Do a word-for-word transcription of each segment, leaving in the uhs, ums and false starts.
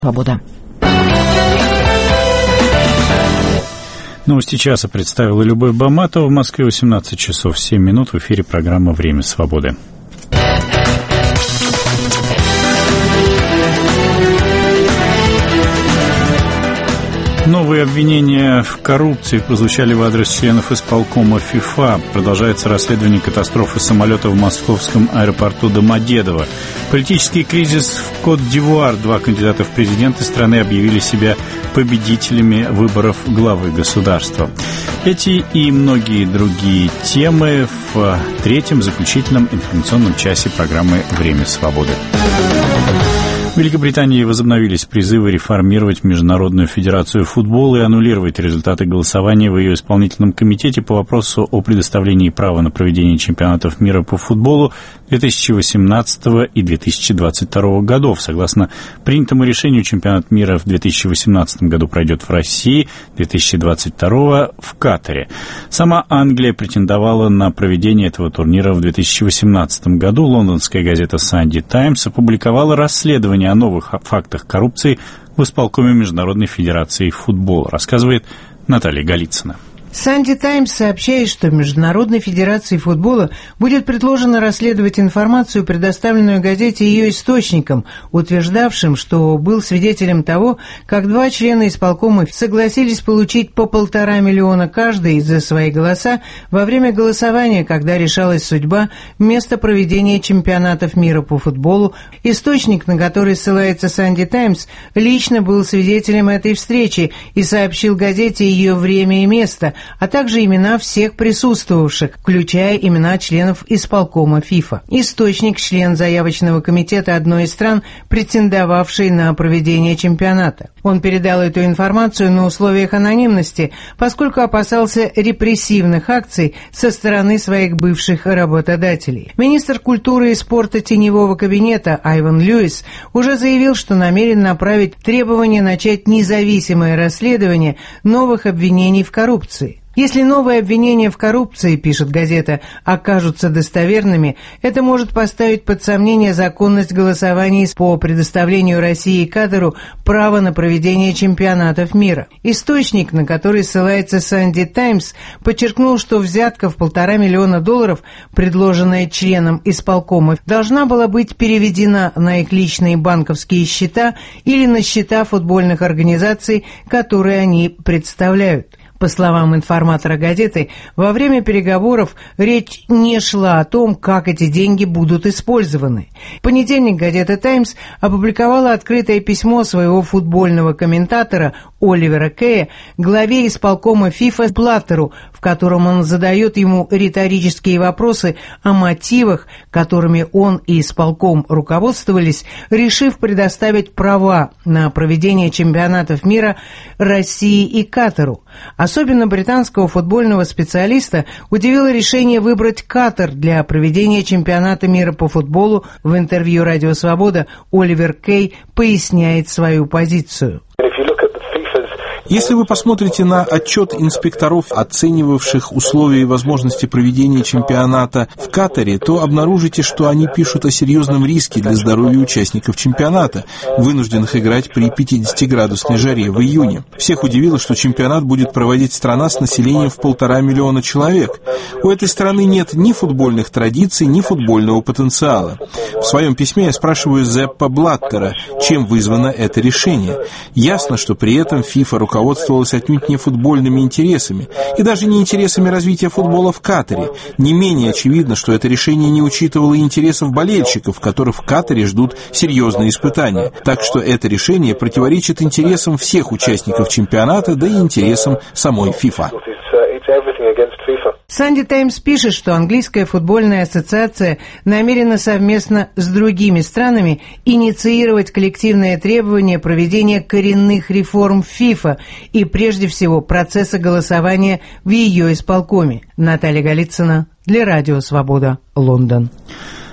Свобода. Новости часа представила Любовь Баматова. В Москве восемнадцать часов семь минут. В эфире программа «Время свободы». Новые обвинения в коррупции прозвучали в адрес членов исполкома ФИФА. Продолжается расследование катастрофы самолета в московском аэропорту Домодедово. Политический кризис в Кот-д'Ивуар. Два кандидата в президенты страны объявили себя победителями выборов главы государства. Эти и многие другие темы в третьем заключительном информационном часе программы «Время свободы». В Великобритании возобновились призывы реформировать Международную федерацию футбола и аннулировать результаты голосования в ее исполнительном комитете по вопросу о предоставлении права на проведение чемпионатов мира по футболу две тысячи восемнадцатого и две тысячи двадцать второго годов. Согласно принятому решению, чемпионат мира в две тысячи восемнадцатом году пройдет в России, две тысячи двадцать второго в Катаре. Сама Англия претендовала на проведение этого турнира в две тысячи восемнадцатом году. Лондонская газета Sunday Times опубликовала расследование о новых фактах коррупции в исполкоме Международной федерации футбола, рассказывает Наталья Голицына. Sunday Times сообщает, что Международной федерации футбола будет предложено расследовать информацию, предоставленную газете ее источникам, утверждавшим, что был свидетелем того, как два члена исполкома согласились получить по полтора миллиона каждый за свои голоса во время голосования, когда решалась судьба места проведения чемпионатов мира по футболу. Источник, на который ссылается Sunday Times, лично был свидетелем этой встречи и сообщил газете ее время и место, а также имена всех присутствовавших, включая имена членов исполкома ФИФА. Источник – член заявочного комитета одной из стран, претендовавшей на проведение чемпионата. Он передал эту информацию на условиях анонимности, поскольку опасался репрессивных акций со стороны своих бывших работодателей. Министр культуры и спорта теневого кабинета Айван Льюис уже заявил, что намерен направить требование начать независимое расследование новых обвинений в коррупции. Если новые обвинения в коррупции, пишет газета, окажутся достоверными, это может поставить под сомнение законность голосований по предоставлению России и Катару права на проведение чемпионатов мира. Источник, на который ссылается Sunday Times, подчеркнул, что взятка в полтора миллиона долларов, предложенная членам исполкома, должна была быть переведена на их личные банковские счета или на счета футбольных организаций, которые они представляют. По словам информатора газеты, во время переговоров речь не шла о том, как эти деньги будут использованы. В понедельник газета «Таймс» опубликовала открытое письмо своего футбольного комментатора Оливера Кэя главе исполкома ФИФА Блаттеру, в котором он задает ему риторические вопросы о мотивах, которыми он и исполком руководствовались, решив предоставить права на проведение чемпионатов мира России и Катару. Особенно британского футбольного специалиста удивило решение выбрать Катар для проведения чемпионата мира по футболу. В интервью «Радио Свобода» Оливер Кэй поясняет свою позицию. Если вы посмотрите на отчет инспекторов, оценивавших условия и возможности проведения чемпионата в Катаре, то обнаружите, что они пишут о серьезном риске для здоровья участников чемпионата, вынужденных играть при пятидесятиградусной жаре в июне. Всех удивило, что чемпионат будет проводить страна с населением в полтора миллиона человек. У этой страны нет ни футбольных традиций, ни футбольного потенциала. В своем письме я спрашиваю Зеппа Блаттера, чем вызвано это решение. Ясно, что при этом ФИФА руководствовалась отнюдь не футбольными интересами и даже не интересами развития футбола в Катаре. Не менее очевидно, что это решение не учитывало интересов болельщиков, которых в Катаре ждут серьезные испытания. Так что это решение противоречит интересам всех участников чемпионата, да и интересам самой ФИФА. Sunday Times пишет, что английская футбольная ассоциация намерена совместно с другими странами инициировать коллективное требование проведения коренных реформ в ФИФА и, прежде всего, процесса голосования в ее исполкоме. Наталья Голицына для Радио Свобода, Лондон.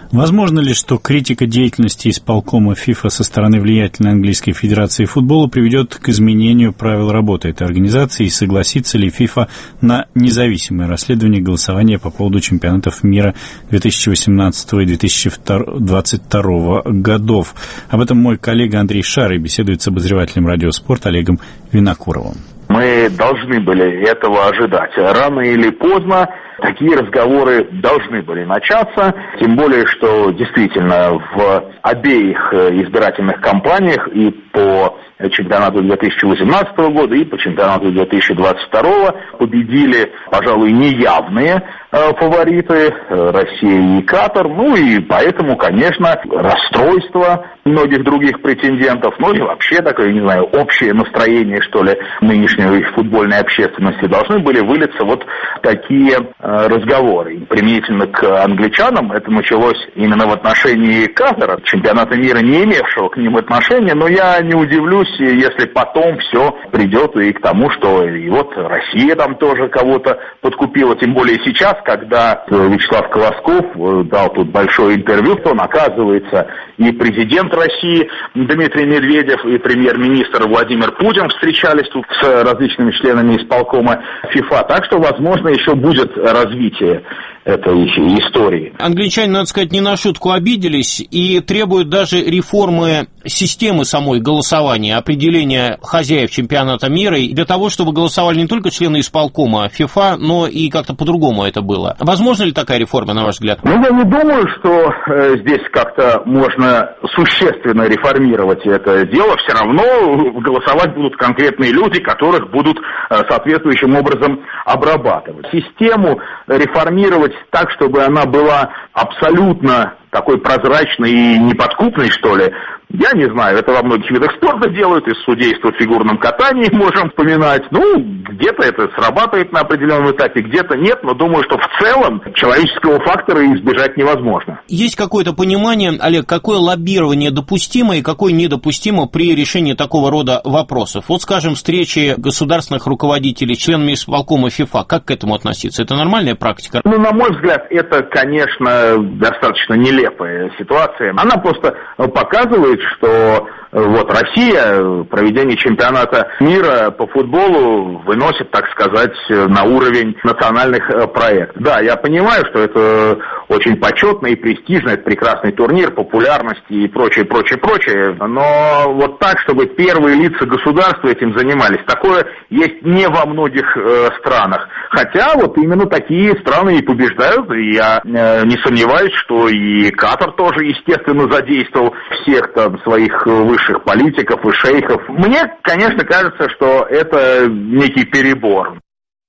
Возможно ли, что критика деятельности исполкома ФИФА со стороны влиятельной английской федерации футбола приведет к изменению правил работы этой организации, и согласится ли ФИФА на независимое расследование голосования по поводу чемпионатов мира две тысячи восемнадцатого и две тысячи двадцать второго годов? Об этом мой коллега Андрей Шарый беседует с обозревателем «Радиоспорт» Олегом Винокуровым. Мы должны были этого ожидать. Рано или поздно такие разговоры должны были начаться, тем более, что действительно в обеих избирательных кампаниях и по чемпионату две тысячи восемнадцатого года и по чемпионату две тысячи двадцать второго победили, пожалуй, неявные э, фавориты э, Россия и Катар. Ну и поэтому, конечно, расстройство многих других претендентов, ну и вообще такое, не знаю, общее настроение, что ли, нынешней футбольной общественности должны были вылиться вот такие э, разговоры. И применительно к англичанам это началось именно в отношении Катара, чемпионата мира, не имевшего к ним отношения, но я не удивлюсь, если потом все придет и к тому, что и вот Россия там тоже кого-то подкупила, тем более сейчас, когда Вячеслав Колосков дал тут большое интервью, то он, оказывается, и президент России Дмитрий Медведев, и премьер-министр Владимир Путин встречались тут с различными членами исполкома ФИФА, так что, возможно, еще будет развитие этой истории. Англичане, надо сказать, не на шутку обиделись и требуют даже реформы системы самой голосования, определения хозяев чемпионата мира, и для того, чтобы голосовали не только члены исполкома ФИФА, но и как-то по-другому это было. Возможно ли такая реформа, на ваш взгляд? Ну, я не думаю, что э, здесь как-то можно существенно реформировать это дело. Все равно голосовать будут конкретные люди, которых будут э, соответствующим образом обрабатывать. Систему реформировать так, чтобы она была абсолютно такой прозрачной и неподкупной, что ли, я не знаю, это во многих видах спорта делают, из судейства в фигурном катании можем вспоминать. Ну, где-то это срабатывает на определенном этапе, где-то нет, но думаю, что в целом человеческого фактора избежать невозможно. Есть какое-то понимание, Олег, какое лоббирование допустимо и какое недопустимо при решении такого рода вопросов? Вот, скажем, встречи государственных руководителей с членами исполкома ФИФА, как к этому относиться? Это нормальная практика? Ну, на мой взгляд, это, конечно, достаточно нелепая ситуация. Она просто показывает, что вот Россия проведение чемпионата мира по футболу выносит, так сказать, на уровень национальных проектов. Да, я понимаю, что это очень почетно и престижно, это прекрасный турнир, популярности и прочее, прочее, прочее, но вот так, чтобы первые лица государства этим занимались, такое есть не во многих э, странах. Хотя вот именно такие страны и побеждают, и я э, не сомневаюсь, что и Катар тоже, естественно, задействовал всех там своих высших политиков и шейхов. Мне, конечно, кажется, что это некий перебор.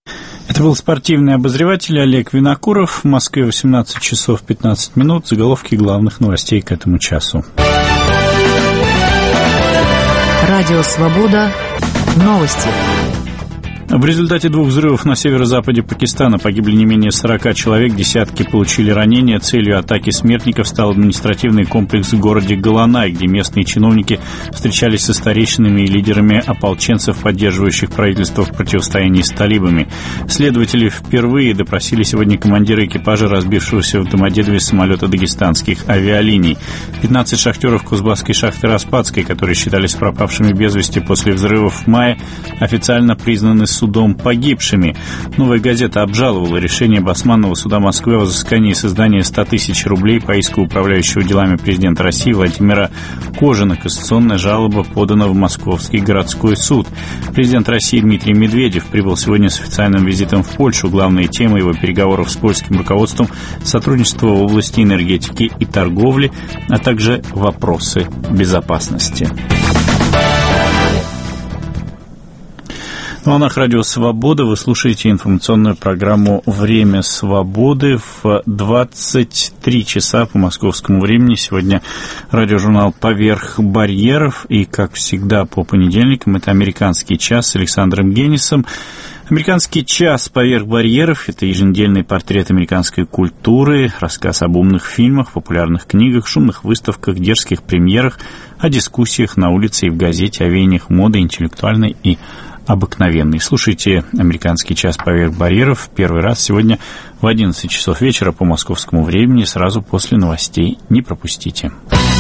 Это был спортивный обозреватель Олег Винокуров. В Москве восемнадцать часов пятнадцать минут. Заголовки главных новостей к этому часу. Радио «Свобода». Новости. В результате двух взрывов на северо-западе Пакистана погибли не менее сорока человек, десятки получили ранения. Целью атаки смертников стал административный комплекс в городе Галанай, где местные чиновники встречались со старейшинами и лидерами ополченцев, поддерживающих правительство в противостоянии с талибами. Следователи впервые допросили сегодня командира экипажа разбившегося в Домодедове самолета дагестанских авиалиний. пятнадцать шахтеров Кузбасской шахты Распадской, которые считались пропавшими без вести после взрывов в мае, официально признаны судом погибшими. «Новая газета» обжаловала решение Басманного суда Москвы о взыскании с издания ста тысяч рублей по иску управляющего делами президента России Владимира Кожина. Кассационная жалоба подана в Московский городской суд. Президент России Дмитрий Медведев прибыл сегодня с официальным визитом в Польшу. Главные темы его переговоров с польским руководством – сотрудничество в области энергетики и торговли, а также вопросы безопасности. На волнах радио «Свобода» вы слушаете информационную программу «Время свободы» в двадцать три часа по московскому времени. Сегодня радиожурнал «Поверх барьеров». И, как всегда, по понедельникам это «Американский час» с Александром Генисом. «Американский час. Поверх барьеров» — это еженедельный портрет американской культуры, рассказ об умных фильмах, популярных книгах, шумных выставках, дерзких премьерах, о дискуссиях на улице и в газете, о веяниях моды, интеллектуальной и обыкновенный. Слушайте «Американский час поверх барьеров» первый раз сегодня в одиннадцать часов вечера по московскому времени, сразу после новостей. Не пропустите.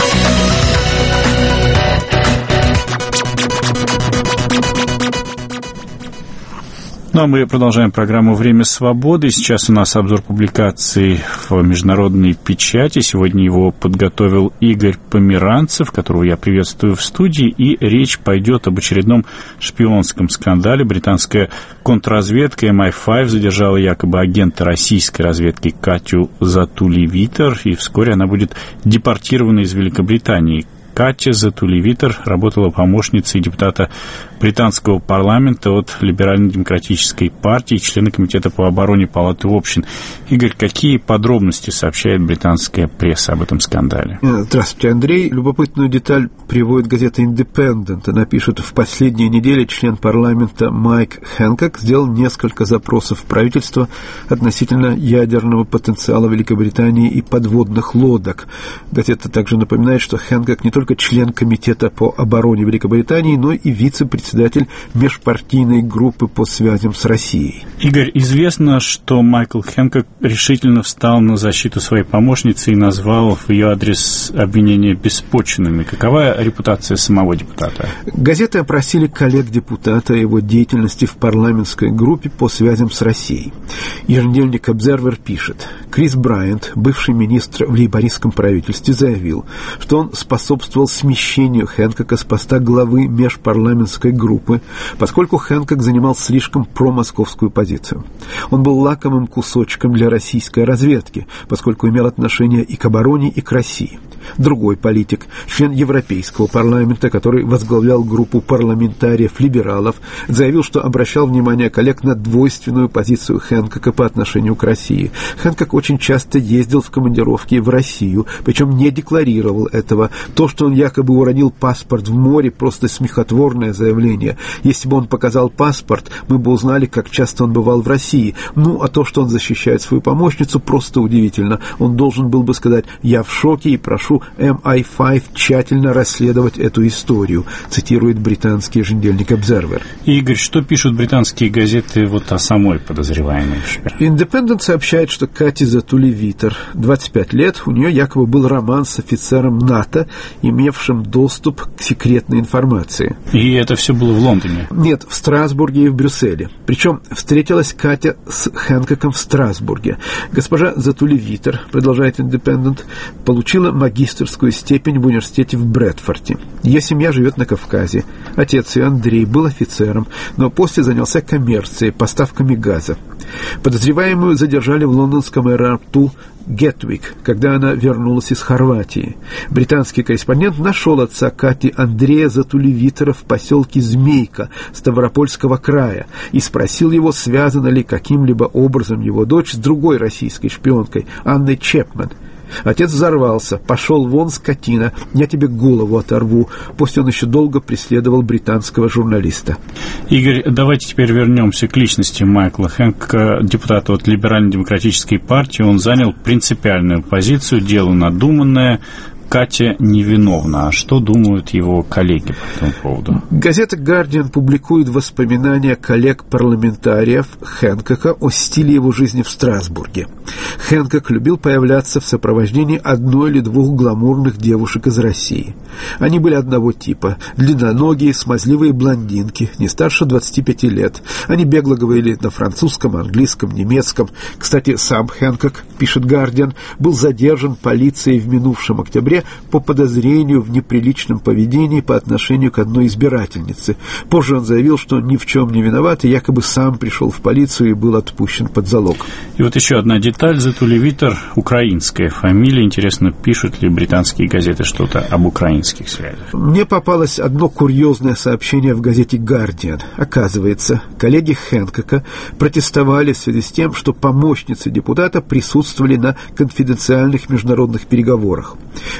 Ну, а мы продолжаем программу «Время свободы». Сейчас у нас обзор публикаций в международной печати. Сегодня его подготовил Игорь Померанцев, которого я приветствую в студии. И речь пойдет об очередном шпионском скандале. Британская контрразведка эм ай пять задержала якобы агента российской разведки Катю Затулевитер, и вскоре она будет депортирована из Великобритании. Катя Затулевитер работала помощницей депутата британского парламента от Либерально-демократической партии, члена комитета по обороне Палаты общин. Игорь, какие подробности сообщает британская пресса об этом скандале? Здравствуйте, Андрей. Любопытную деталь приводит газета «Индепендент». Она пишет: в последние недели член парламента Майк Хэнкок сделал несколько запросов в правительство относительно ядерного потенциала Великобритании и подводных лодок. Газета также напоминает, что Хэнкок не только член комитета по обороне Великобритании, но и вице-председатель межпартийной группы по связям с Россией. Игорь, известно, что Майкл Хэнкок решительно встал на защиту своей помощницы и назвал в ее адрес обвинения беспочвенными. Какова репутация самого депутата? Газеты опросили коллег-депутата о его деятельности в парламентской группе по связям с Россией. Еженедельник «Обзервер» пишет: Крис Брайант, бывший министр в лейбористском правительстве, заявил, что он способствовал смещению Хэнкока с поста главы межпарламентской группы, поскольку Хэнкок занимал слишком промосковскую позицию. Он был лакомым кусочком для российской разведки, поскольку имел отношение и к обороне, и к России. Другой политик, член Европейского парламента, который возглавлял группу парламентариев-либералов, заявил, что обращал внимание коллег на двойственную позицию Хэнкока по отношению к России. Хэнкок очень часто ездил в командировки в Россию, причем не декларировал этого. То, что он якобы уронил паспорт в море, просто смехотворное заявление. Если бы он показал паспорт, мы бы узнали, как часто он бывал в России. Ну, а то, что он защищает свою помощницу, просто удивительно. Он должен был бы сказать: «Я в шоке и прошу эм ай пять тщательно расследовать эту историю», цитирует британский еженедельник «Обзервер». Игорь, что пишут британские газеты вот о самой подозреваемой? «Индепендент» сообщает, что Кати Затулевитер, двадцать пять лет, у нее якобы был роман с офицером НАТО, имевшим доступ к секретной информации. И это все было в Лондоне? Нет, в Страсбурге и в Брюсселе. Причем встретилась Катя с Хэнкоком в Страсбурге. Госпожа Затулевитер, продолжает «Индепендент», получила магистерскую степень в университете в Брэдфорде. Ее семья живет на Кавказе. Отец ее, Андрей, был офицером, но после занялся коммерцией, поставками газа. Подозреваемую задержали в лондонском аэропорту Гетвик, когда она вернулась из Хорватии. Британский корреспондент нашел отца Кати, Андрея Затулевитера, в поселке Змейка Ставропольского края и спросил его, связана ли каким-либо образом его дочь с другой российской шпионкой, Анной Чепмен. Отец взорвался: «Пошел вон, скотина, я тебе голову оторву». После он еще долго преследовал британского журналиста. Игорь, давайте теперь вернемся к личности Майкла Хэнкока, депутата от Либерально-демократической партии. Он занял принципиальную позицию, дело надуманное. Катя невиновна. А что думают его коллеги по этому поводу? Газета «Гардиан» публикует воспоминания коллег-парламентариев Хэнкока о стиле его жизни в Страсбурге. Хэнкок любил появляться в сопровождении одной или двух гламурных девушек из России. Они были одного типа: длинноногие, смазливые блондинки, не старше двадцати пяти лет. Они бегло говорили на французском, английском, немецком. Кстати, сам Хэнкок, пишет «Гардиан», был задержан полицией в минувшем октябре по подозрению в неприличном поведении по отношению к одной избирательнице. Позже он заявил, что ни в чем не виноват, и якобы сам пришел в полицию и был отпущен под залог. И вот еще одна деталь. Затулевитер – украинская фамилия. Интересно, пишут ли британские газеты что-то об украинских связях? Мне попалось одно курьезное сообщение в газете «Гардиан». Оказывается, коллеги Хэнкока протестовали в связи с тем, что помощницы депутата присутствовали на конфиденциальных международных переговорах.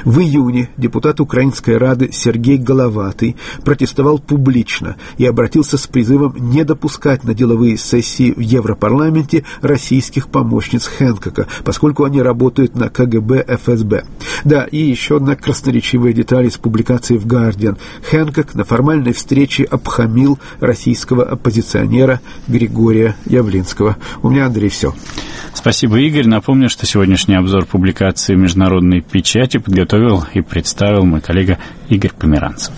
В июне депутат Украинской Рады Сергей Головатый протестовал публично и обратился с призывом не допускать на деловые сессии в Европарламенте российских помощниц Хэнкока, поскольку они работают на ка гэ бэ эф эс бэ. Да, и еще одна красноречивая деталь из публикации в «Гардиан». Хэнкок на формальной встрече обхамил российского оппозиционера Григория Явлинского. У меня, Андрей, все. Спасибо, Игорь. Напомню, что сегодняшний обзор публикации международной печати подготовил и представил мой коллега Игорь Померанцев.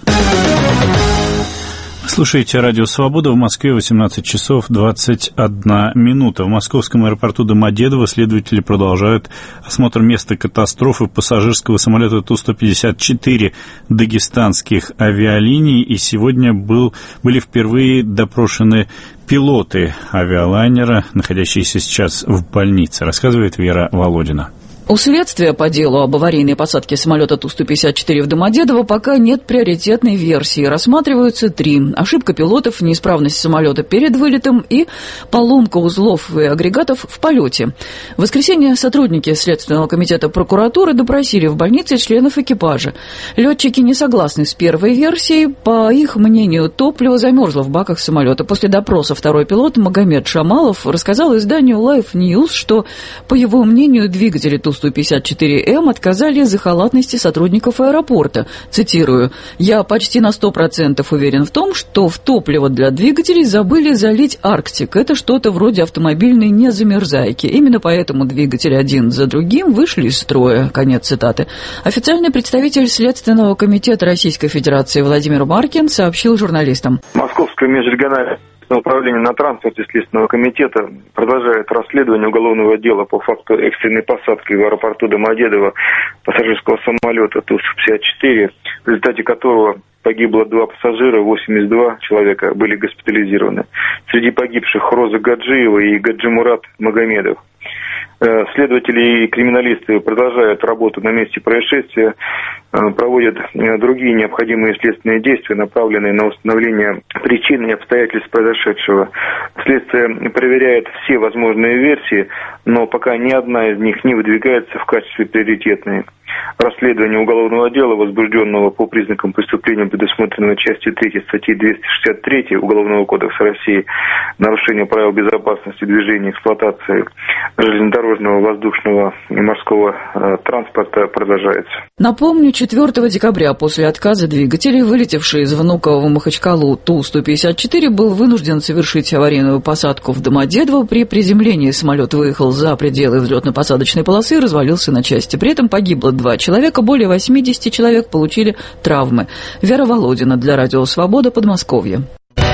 Слушайте радио «Свобода». В Москве восемнадцать часов двадцать одна минута. В московском аэропорту Домодедово следователи продолжают осмотр места катастрофы пассажирского самолета Ту сто пятьдесят четыре дагестанских авиалиний. И сегодня был, были впервые допрошены пилоты авиалайнера, находящиеся сейчас в больнице, рассказывает Вера Володина. У следствия по делу об аварийной посадке самолета Ту сто пятьдесят четыре в Домодедово пока нет приоритетной версии. Рассматриваются три. Ошибка пилотов, неисправность самолета перед вылетом и поломка узлов и агрегатов в полете. В воскресенье сотрудники Следственного комитета прокуратуры допросили в больнице членов экипажа. Летчики не согласны с первой версией. По их мнению, топливо замерзло в баках самолета. После допроса второй пилот Магомед Шамалов рассказал изданию Life News, что, по его мнению, двигатели Ту сто пятьдесят четыре эм отказали из-за халатности сотрудников аэропорта. Цитирую: «Я почти на сто процентов уверен в том, что в топливо для двигателей забыли залить Арктик. Это что-то вроде автомобильной незамерзайки. Именно поэтому двигатели один за другим вышли из строя». Конец цитаты. Официальный представитель Следственного комитета Российской Федерации Владимир Маркин сообщил журналистам. Московская межрегиональная управление на транспорте Следственного комитета продолжает расследование уголовного дела по факту экстренной посадки в аэропорту Домодедово пассажирского самолета Ту сто пятьдесят четыре, в результате которого погибло два пассажира, восемьдесят два человека были госпитализированы. Среди погибших Роза Гаджиева и Гаджимурат Магомедов. Следователи и криминалисты продолжают работу на месте происшествия, проводят другие необходимые следственные действия, направленные на установление причин и обстоятельств произошедшего. Следствие проверяет все возможные версии, но пока ни одна из них не выдвигается в качестве приоритетной. Расследование уголовного дела, возбужденного по признакам преступления, предусмотренного частью третьей статьи двести шестьдесят три Уголовного кодекса России, нарушение правил безопасности движения и эксплуатации железнодорожного, воздушного и морского э, транспорта, продолжается. Напомню, четвёртого декабря после отказа двигателей, вылетевший из Внуково в Махачкалу Ту сто пятьдесят четыре был вынужден совершить аварийную посадку в Домодедово. При приземлении самолет выехал за пределы взлетно-посадочной полосы и развалился на части. При этом погибло два человека, более восемьдесят человек получили травмы. Вера Володина для Радио Свобода, Подмосковье.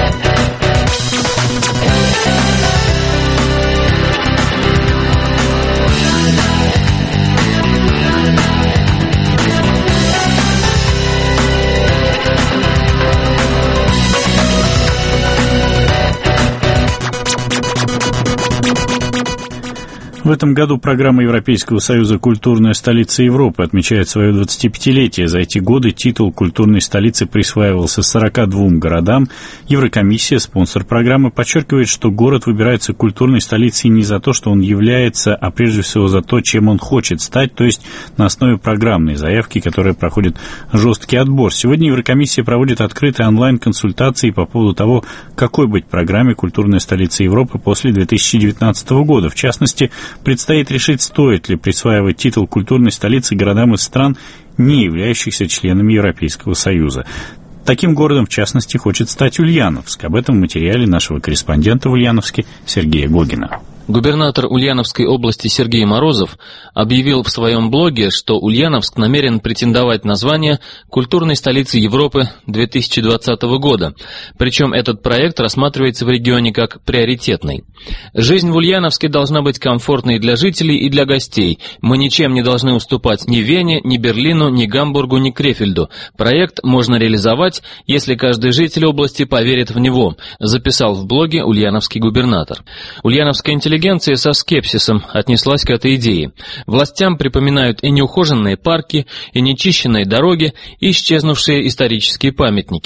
В этом году программа Европейского Союза «Культурная столица Европы» отмечает свое двадцатипятилетие. За эти годы титул культурной столицы присваивался сорока двум городам. Еврокомиссия, спонсор программы, подчеркивает, что город выбирается культурной столицей не за то, что он является, а прежде всего за то, чем он хочет стать, то есть на основе программной заявки, которая проходит жесткий отбор. Сегодня Еврокомиссия проводит открытые онлайн-консультации по поводу того, какой быть программе «Культурная столица Европы» после две тысячи девятнадцатого года. В частности, предстоит решить, стоит ли присваивать титул культурной столицы городам из стран, не являющихся членами Европейского Союза. Таким городом, в частности, хочет стать Ульяновск. Об этом в материале нашего корреспондента в Ульяновске Сергея Гогина. Губернатор Ульяновской области Сергей Морозов объявил в своем блоге, что Ульяновск намерен претендовать на звание культурной столицы Европы две тысячи двадцатого года. Причем этот проект рассматривается в регионе как приоритетный. Жизнь в Ульяновске должна быть комфортной для жителей и для гостей. Мы ничем не должны уступать ни Вене, ни Берлину, ни Гамбургу, ни Крефельду. Проект можно реализовать, если каждый житель области поверит в него, записал в блоге ульяновский губернатор. Ульяновская интеллигенция Интеллигенция со скепсисом отнеслась к этой идее. Властям припоминают и неухоженные парки, и нечищенные дороги, и исчезнувшие исторические памятники.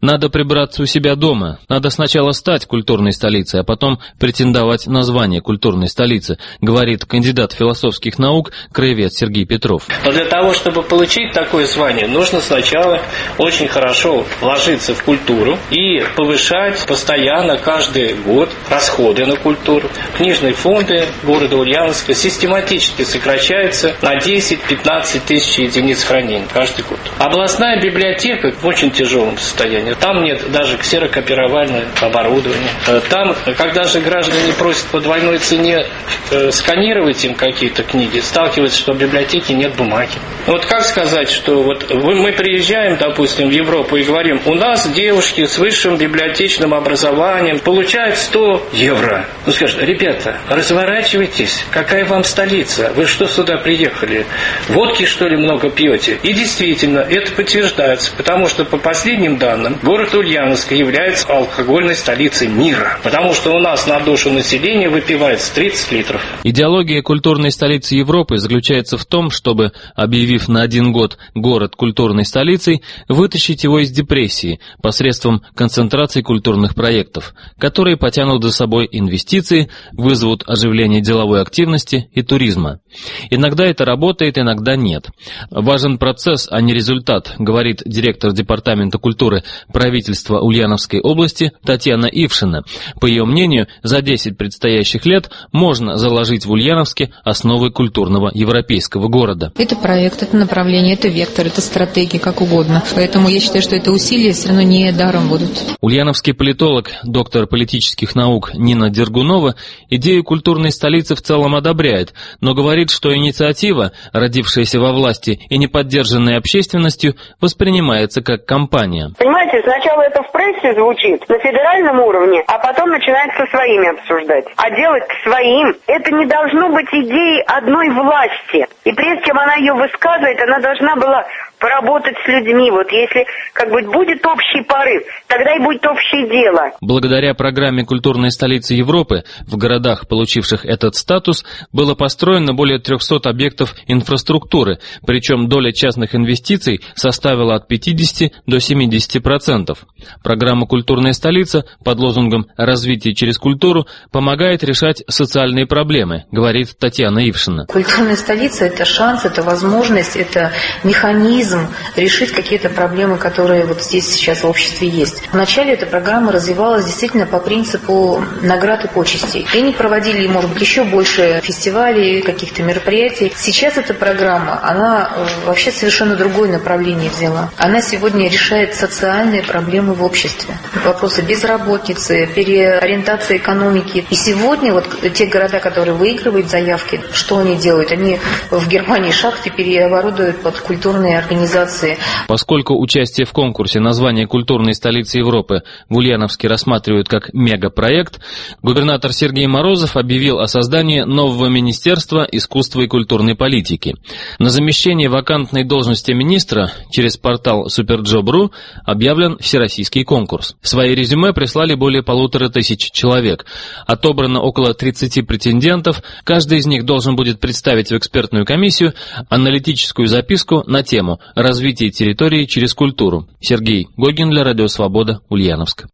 Надо прибраться у себя дома. Надо сначала стать культурной столицей, а потом претендовать на звание культурной столицы, говорит кандидат философских наук, краевед Сергей Петров. Но для того, чтобы получить такое звание, нужно сначала очень хорошо вложиться в культуру и повышать постоянно, каждый год, расходы на культуру. Книжные фонды города Ульяновска систематически сокращаются на десять-пятнадцать тысяч единиц хранения каждый год. Областная библиотека в очень тяжелом состоянии. Там нет даже ксерокопировального оборудования. Там, когда же граждане просят по двойной цене э, сканировать им какие-то книги, сталкиваются, что в библиотеке нет бумаги. Вот как сказать, что вот мы приезжаем, допустим, в Европу и говорим, у нас девушки с высшим библиотечным образованием получают сто евро. Ну скажут, ребята, разворачивайтесь, какая вам столица? Вы что сюда приехали? Водки, что ли, много пьете? И действительно, это подтверждается, потому что по последним данным, город Ульяновск является алкогольной столицей мира, потому что у нас на душу населения выпивается тридцать литров. Идеология культурной столицы Европы заключается в том, чтобы, объявив на один год город культурной столицей, вытащить его из депрессии посредством концентрации культурных проектов, которые потянут за собой инвестиции, вызовут оживление деловой активности и туризма. Иногда это работает, иногда нет. Важен процесс, а не результат, говорит директор департамента культуры правительства Ульяновской области Татьяна Ившина. По ее мнению, за десять предстоящих лет можно заложить в Ульяновске основы культурного европейского города. Это проект, это направление, это вектор, это стратегия, как угодно. Поэтому я считаю, что это усилия все равно не даром будут. Ульяновский политолог, доктор политических наук Нина Дергунова идею культурной столицы в целом одобряет, но говорит, что инициатива, родившаяся во власти и не поддержанная общественностью, воспринимается как кампания. Понимаете, сначала это в прессе звучит на федеральном уровне, а потом начинают со своими обсуждать. А делать к своим, это не должно быть идеей одной власти. И прежде чем она ее высказывает, она должна была поработать с людьми. Вот если как бы будет общий порыв, тогда и будет общее дело. Благодаря программе культурной столицы Европы в городах, получивших этот статус, было построено более трехсот объектов инфраструктуры, причем доля частных инвестиций составила от пятидесяти до семидесяти процентов. Программа «Культурная столица» под лозунгом «Развитие через культуру» помогает решать социальные проблемы, говорит Татьяна Ившина. Культурная столица – это шанс, это возможность, это механизм решить какие-то проблемы, которые вот здесь сейчас в обществе есть. Вначале эта программа развивалась действительно по принципу наград и почестей. И они проводили, может быть, еще больше фестивалей, каких-то мероприятий. Сейчас эта программа, она вообще совершенно другое направление взяла. Она сегодня решает социальные проблемы в обществе. Вопросы безработицы, переориентации экономики. И сегодня вот те города, которые выигрывают заявки, что они делают? Они в Германии шахты переоборудуют под культурные организации. Поскольку участие в конкурсе на звание культурной столицы Европы в Ульяновске рассматривают как мегапроект, губернатор Сергей Морозов объявил о создании нового Министерства искусства и культурной политики. На замещение вакантной должности министра через портал суперджоб точка ру объявлен всероссийский конкурс. Свои резюме прислали более полутора тысяч человек. Отобрано около тридцати претендентов. Каждый из них должен будет представить в экспертную комиссию аналитическую записку на тему «Развитие территории через культуру». Сергей Гогин для Радио Свобода, Ульяновск.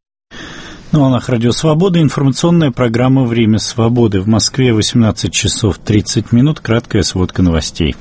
На волнах Радио Свобода информационная программа «Время свободы». В Москве восемнадцать часов тридцать минут. Краткая сводка новостей.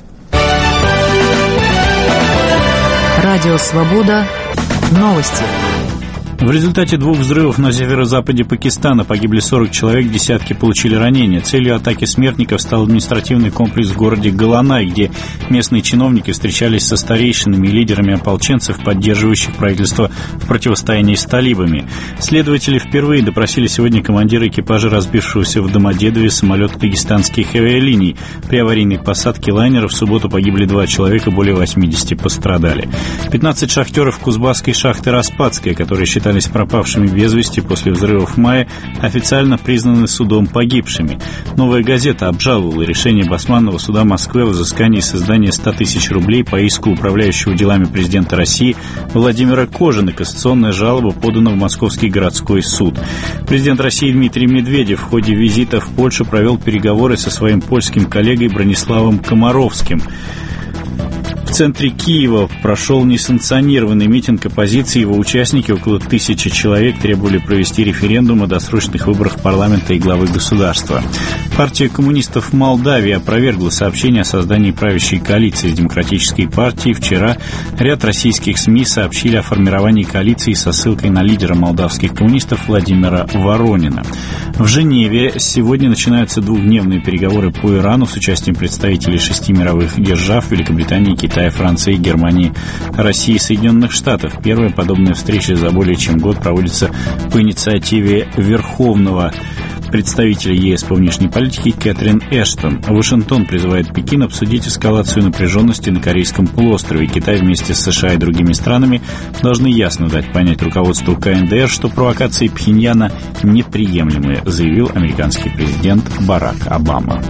Радио Свобода. Новости. В результате двух взрывов на северо-западе Пакистана погибли сорок человек, десятки получили ранения. Целью атаки смертников стал административный комплекс в городе Галанай, где местные чиновники встречались со старейшинами и лидерами ополченцев, поддерживающих правительство в противостоянии с талибами. Следователи впервые допросили сегодня командира экипажа разбившегося в Домодедове самолета дагестанских авиалиний. При аварийной посадке лайнера в субботу погибли два человека, более восьмидесяти пострадали. пятнадцать шахтеров Кузбасской шахты «Распадская», которые считались пропавшими без вести после взрывов в мае, официально признаны судом погибшими. «Новая газета» обжаловала решение Басманного суда Москвы о взыскании создания ста тысяч рублей по иску управляющего делами президента России Владимира Кожина. Кассационная жалоба подана в Московский городской суд. Президент России Дмитрий Медведев в ходе визита в Польшу провел переговоры со своим польским коллегой Брониславом Комаровским. В центре Киева прошел несанкционированный митинг оппозиции. Его участники, около тысячи человек, требовали провести референдум о досрочных выборах парламента и главы государства. Партия коммунистов Молдавии опровергла сообщение о создании правящей коалиции с Демократической партией. Вчера ряд российских СМИ сообщили о формировании коалиции со ссылкой на лидера молдавских коммунистов Владимира Воронина. В Женеве сегодня начинаются двухдневные переговоры по Ирану с участием представителей шести мировых держав: Великобритании, Китая, Франции, Германии, России и Соединенных Штатов. Первая подобная встреча за более чем год проводится по инициативе Верховного представителя ЕС по внешней политике Кэтрин Эштон. Вашингтон призывает Пекин обсудить эскалацию напряженности на Корейском полуострове. Китай вместе с США и другими странами должны ясно дать понять руководству КНДР, что провокации Пхеньяна неприемлемы, заявил американский президент Барак Обама.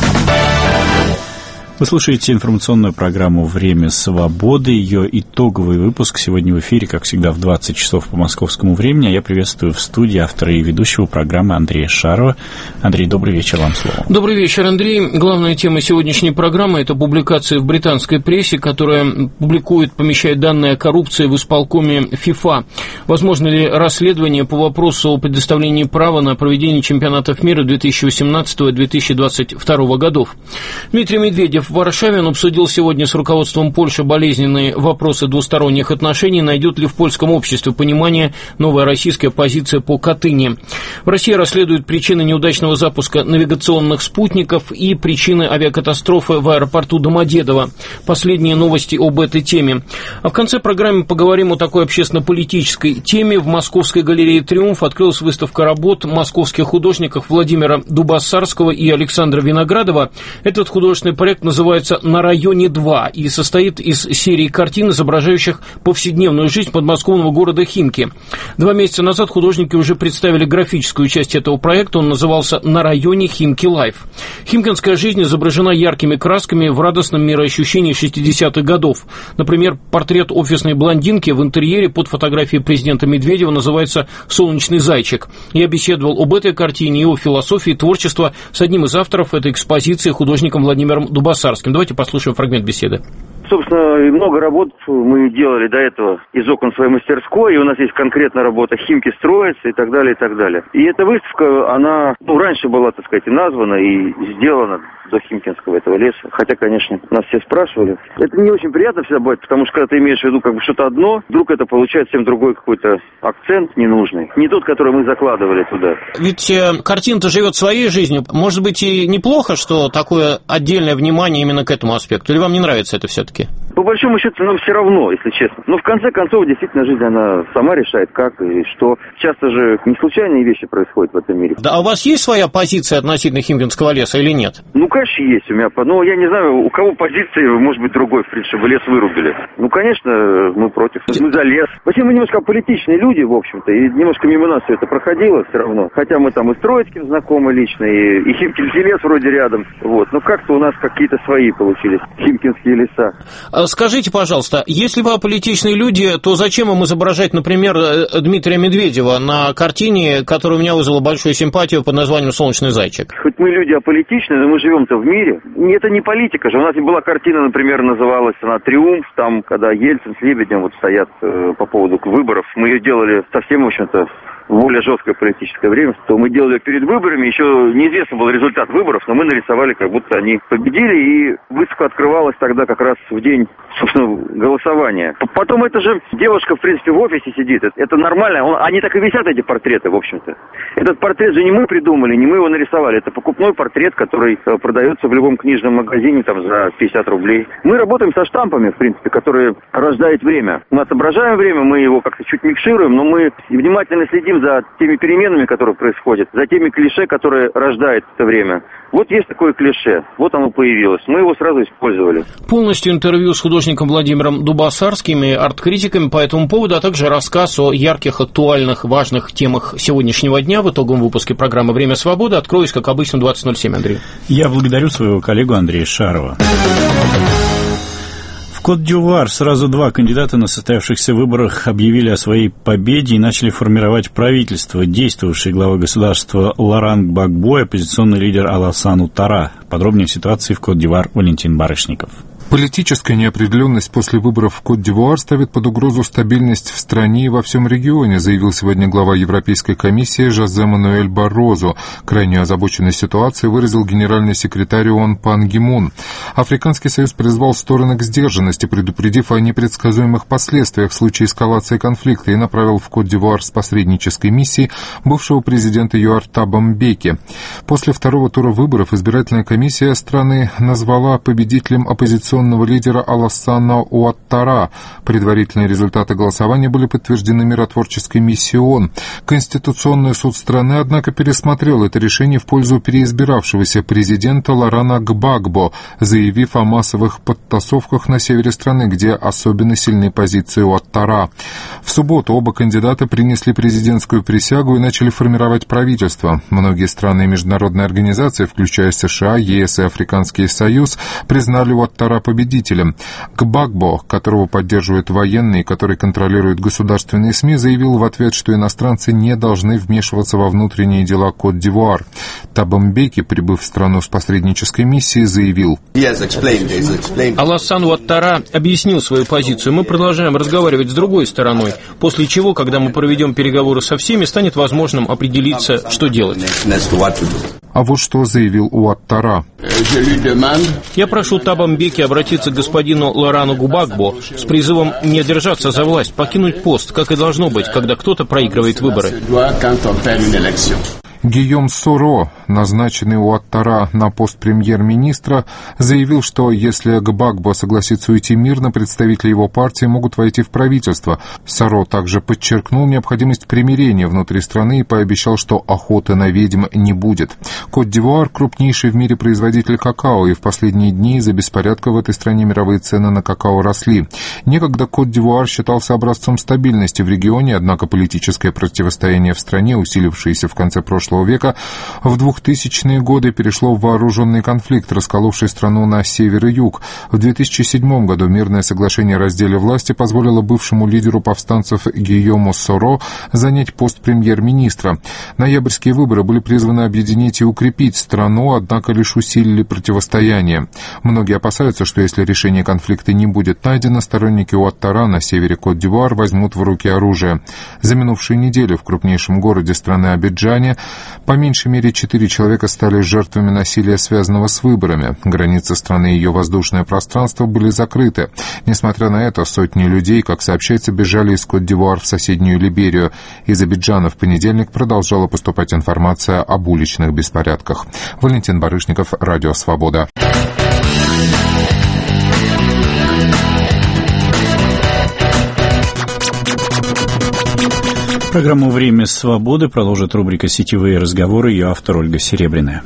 Вы слушаете информационную программу «Время свободы». Ее итоговый выпуск сегодня в эфире, как всегда, в двадцать часов по московскому времени. А я приветствую в студии автора и ведущего программы Андрея Шарова. Андрей, добрый вечер, вам слово. Добрый вечер, Андрей. Главная тема сегодняшней программы – это публикация в британской прессе, которая публикует, помещает данные о коррупции в исполкоме ФИФА. Возможно ли расследование по вопросу о предоставлении права на проведение чемпионатов мира две тысячи восемнадцатого - две тысячи двадцать второго годов? Дмитрий Медведев в Варшаве. Он обсудил сегодня с руководством Польши болезненные вопросы двусторонних отношений. Найдет ли в польском обществе понимание новая российская позиция по Катыни? В России расследуют причины неудачного запуска навигационных спутников и причины авиакатастрофы в аэропорту Домодедово. Последние новости об этой теме. А в конце программы поговорим о такой общественно-политической теме. В Московской галерее «Триумф» открылась выставка работ московских художников Владимира Дубоссарского и Александра Виноградова. Этот художественный проект называется называется «На районе два» и состоит из серии картин, изображающих повседневную жизнь подмосковного города Химки. Два месяца назад художники уже представили графическую часть этого проекта. Он назывался «На районе Химки Лайф». Химкинская жизнь изображена яркими красками в радостном мироощущении шестидесятых годов. Например, портрет офисной блондинки в интерьере под фотографией президента Медведева называется «Солнечный зайчик». Я беседовал об этой картине и о философии творчества с одним из авторов этой экспозиции, художником Владимиром Дубоссарским. Давайте послушаем фрагмент беседы. Собственно, много работ мы делали до этого из окон своей мастерской, и у нас есть конкретная работа «Химки строятся» и так далее, и так далее. И эта выставка, она, ну, раньше была, так сказать, и названа, и сделана до Химкинского этого леса. Хотя, конечно, нас все спрашивали. Это не очень приятно всегда бывает, потому что когда ты имеешь в виду как бы что-то одно, вдруг это получает совсем другой какой-то акцент ненужный. Не тот, который мы закладывали туда. Ведь э, картина-то живет своей жизнью. Может быть, и неплохо, что такое отдельное внимание именно к этому аспекту? Или вам не нравится это все-таки? По большому счету, нам все равно, если честно. Но в конце концов, действительно, жизнь, она сама решает, как и что. Часто же не случайные вещи происходят в этом мире. Да, а у вас есть своя позиция относительно Химкинского леса или нет? Ну, конечно, есть у меня. Но я не знаю, у кого позиции, может быть, другой, в принципе, чтобы лес вырубили. Ну, конечно, мы против. Мы за лес. Вообще, мы немножко аполитичные люди, в общем-то, и немножко мимо нас все это проходило все равно. Хотя мы там и с Троицким знакомы лично, и, и Химкинский лес вроде рядом. Вот. Но как-то у нас какие-то свои получились химкинские леса. Скажите, пожалуйста, если вы аполитичные люди, то зачем вам изображать, например, Дмитрия Медведева на картине, которая у меня вызвала большую симпатию под названием «Солнечный зайчик»? Хоть мы люди аполитичные, но мы живем-то в мире. Это не политика же. У нас была картина, например, называлась она «Триумф», там, когда Ельцин с Лебедем вот стоят э, по поводу выборов. Мы ее делали совсем, в общем-то, в более жесткое политическое время, то мы делали перед выборами, еще неизвестно был результат выборов, но мы нарисовали, как будто они победили, и выставка открывалась тогда как раз в день, собственно, голосования. Потом эта же девушка, в принципе, в офисе сидит, это нормально, он, они так и висят, эти портреты, в общем-то. Этот портрет же не мы придумали, не мы его нарисовали, это покупной портрет, который продается в любом книжном магазине там за пятьдесят рублей. Мы работаем со штампами, в принципе, которые рождают время. Мы отображаем время, мы его как-то чуть микшируем, но мы внимательно следим за теми переменами, которые происходят, за теми клише, которые рождает это время. Вот есть такое клише, вот оно появилось, мы его сразу использовали. Полностью интервью с художником Владимиром Дубоссарским и арт-критиками по этому поводу, а также рассказ о ярких, актуальных, важных темах сегодняшнего дня в итоговом выпуске программы «Время свободы». Откроюсь, как обычно, в двадцать ноль семь, Андрей. Я благодарю своего коллегу Андрея Шарова. В Кот-д'Ивуар сразу два кандидата на состоявшихся выборах объявили о своей победе и начали формировать правительство. Действовавший глава государства Лоран Gbagbo и оппозиционный лидер Алассану Утара. Подробнее о ситуации в Кот-д'Ивуар Валентин Барышников. Политическая неопределенность после выборов в Кот-д'Ивуар ставит под угрозу стабильность в стране и во всем регионе, заявил сегодня глава Европейской комиссии Жозе Мануэль Баррозу. Крайнюю озабоченность ситуацией выразил генеральный секретарь ООН Пан Ги Мун. Африканский союз призвал стороны к сдержанности, предупредив о непредсказуемых последствиях в случае эскалации конфликта, и направил в Кот-д'Ивуар с посреднической миссией бывшего президента ЮАР Таба Мбеки. После второго тура выборов избирательная комиссия страны назвала победителем оппозиционного лидера Алассана Уаттара. Предварительные результаты голосования были подтверждены миротворческой миссией ООН. Конституционный суд страны, однако, пересмотрел это решение в пользу переизбиравшегося президента Лорана Гбагбо, заявив о массовых подтасовках на севере страны, где особенно сильны позиции Уаттара. В субботу оба кандидата принесли президентскую присягу и начали формировать правительство. Многие страны и международные организации, включая США, ЕС и Африканский союз, признали Уаттара победителем. Гбагбо, которого поддерживают военные, который контролирует государственные СМИ, заявил в ответ, что иностранцы не должны вмешиваться во внутренние дела Кот-д'Ивуар. Таба Мбеки, прибыв в страну с посреднической миссией, заявил: Алассан Уаттара объяснил свою позицию. Мы продолжаем разговаривать с другой стороной, после чего, когда мы проведем переговоры со всеми, станет возможным определиться, что делать. А вот что заявил Уаттара. Я прошу Таба Мбеки обратиться к господину Лорану Гбагбо с призывом не держаться за власть, покинуть пост, как и должно быть, когда кто-то проигрывает выборы. Гийом Соро, назначенный Уаттара на пост премьер-министра, заявил, что если Гбагбо согласится уйти мирно, представители его партии могут войти в правительство. Соро также подчеркнул необходимость примирения внутри страны и пообещал, что охоты на ведьм не будет. Кот-д'Ивуар — крупнейший в мире производитель какао, и в последние дни из-за беспорядка в этой стране мировые цены на какао росли. Некогда Кот-д'Ивуар считался образцом стабильности в регионе, однако политическое противостояние в стране, усилившееся в конце прошлого века, в двухтысячные годы перешло в вооруженный конфликт, расколовший страну на север и юг. В две тысячи седьмом году мирное соглашение о разделе власти позволило бывшему лидеру повстанцев Гийому Соро занять пост премьер-министра. Ноябрьские выборы были призваны объединить и укрепить страну, однако лишь усилили противостояние. Многие опасаются, что если решение конфликта не будет найдено, сторонники Уаттара на севере Кот-д'Ивуар возьмут в руки оружие. За минувшую неделю в крупнейшем городе страны Абиджане по меньшей мере четыре человека стали жертвами насилия, связанного с выборами. Границы страны и ее воздушное пространство были закрыты. Несмотря на это, сотни людей, как сообщается, бежали из Кот-д'Ивуар в соседнюю Либерию. Из Абиджана в понедельник продолжала поступать информация об уличных беспорядках. Валентин Барышников, Радио Свобода. Программу «Время свободы» продолжит рубрика «Сетевые разговоры», ее автор Ольга Серебряная.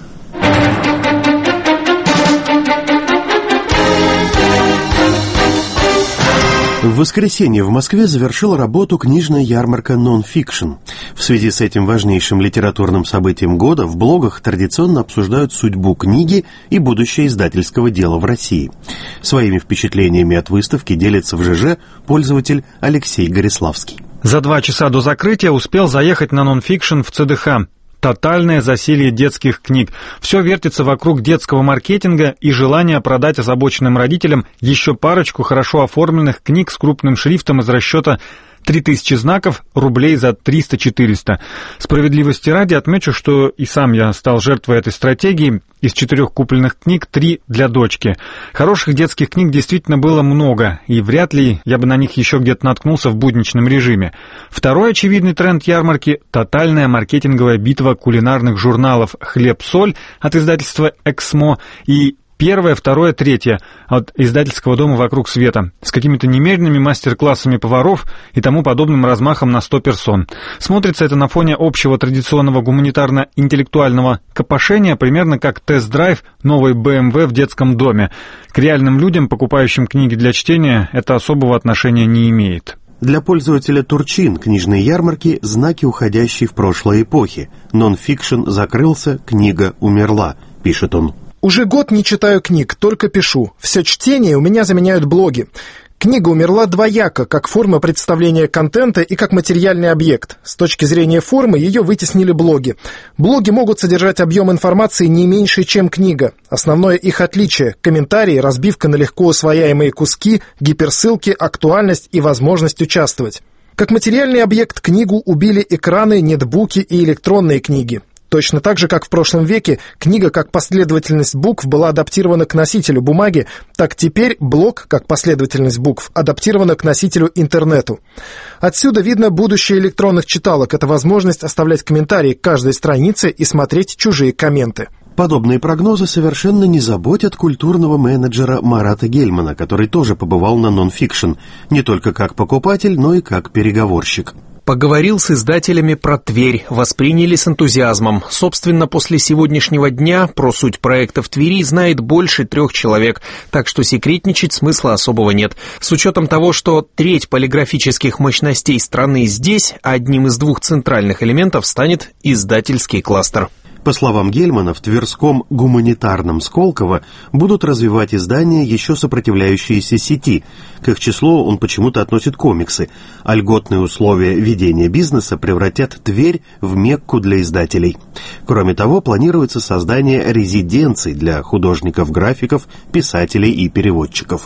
В воскресенье в Москве завершила работу книжная ярмарка «Нон-фикшн». В связи с этим важнейшим литературным событием года в блогах традиционно обсуждают судьбу книги и будущее издательского дела в России. Своими впечатлениями от выставки делится в ЖЖ пользователь Алексей Гориславский. За два часа до закрытия успел заехать на «Нон-фикшн» в ЦДХ. Тотальное засилье детских книг. Все вертится вокруг детского маркетинга и желания продать озабоченным родителям еще парочку хорошо оформленных книг с крупным шрифтом из расчета три тысячи знаков, рублей за триста-четыреста. Справедливости ради отмечу, что и сам я стал жертвой этой стратегии. Из четырех купленных книг три для дочки. Хороших детских книг действительно было много, и вряд ли я бы на них еще где-то наткнулся в будничном режиме. Второй очевидный тренд ярмарки – тотальная маркетинговая битва кулинарных журналов «Хлеб-соль» от издательства «Эксмо» и первое, второе, третье от издательского дома «Вокруг света» с какими-то немеренными мастер-классами поваров и тому подобным размахом на сто персон. Смотрится это на фоне общего традиционного гуманитарно-интеллектуального копошения примерно как тест-драйв новой бэ эм вэ в детском доме. К реальным людям, покупающим книги для чтения, это особого отношения не имеет. Для пользователя Турчин книжные ярмарки – знаки уходящей в прошлое эпохи. «Нон-фикшн» закрылся, книга умерла, пишет он. Уже год не читаю книг, только пишу. Все чтение у меня заменяют блоги. Книга умерла двояко, как форма представления контента и как материальный объект. С точки зрения формы ее вытеснили блоги. Блоги могут содержать объем информации не меньше, чем книга. Основное их отличие – комментарии, разбивка на легко усвояемые куски, гиперссылки, актуальность и возможность участвовать. Как материальный объект книгу убили экраны, нетбуки и электронные книги. Точно так же, как в прошлом веке книга как последовательность букв была адаптирована к носителю бумаги, так теперь блок как последовательность букв адаптирована к носителю интернету. Отсюда видно будущее электронных читалок – это возможность оставлять комментарии к каждой странице и смотреть чужие комменты. Подобные прогнозы совершенно не заботят культурного менеджера Марата Гельмана, который тоже побывал на нон-фикшн, не только как покупатель, но и как переговорщик. Поговорил с издателями про Тверь, восприняли с энтузиазмом. Собственно, после сегодняшнего дня про суть проекта в Твери знает больше трех человек, так что секретничать смысла особого нет. С учетом того, что треть полиграфических мощностей страны здесь, а одним из двух центральных элементов станет издательский кластер. По словам Гельмана, в Тверском гуманитарном Сколково будут развивать издания, еще сопротивляющиеся сети. К их числу он почему-то относит комиксы, а льготные условия ведения бизнеса превратят Тверь в Мекку для издателей. Кроме того, планируется создание резиденций для художников-графиков, писателей и переводчиков.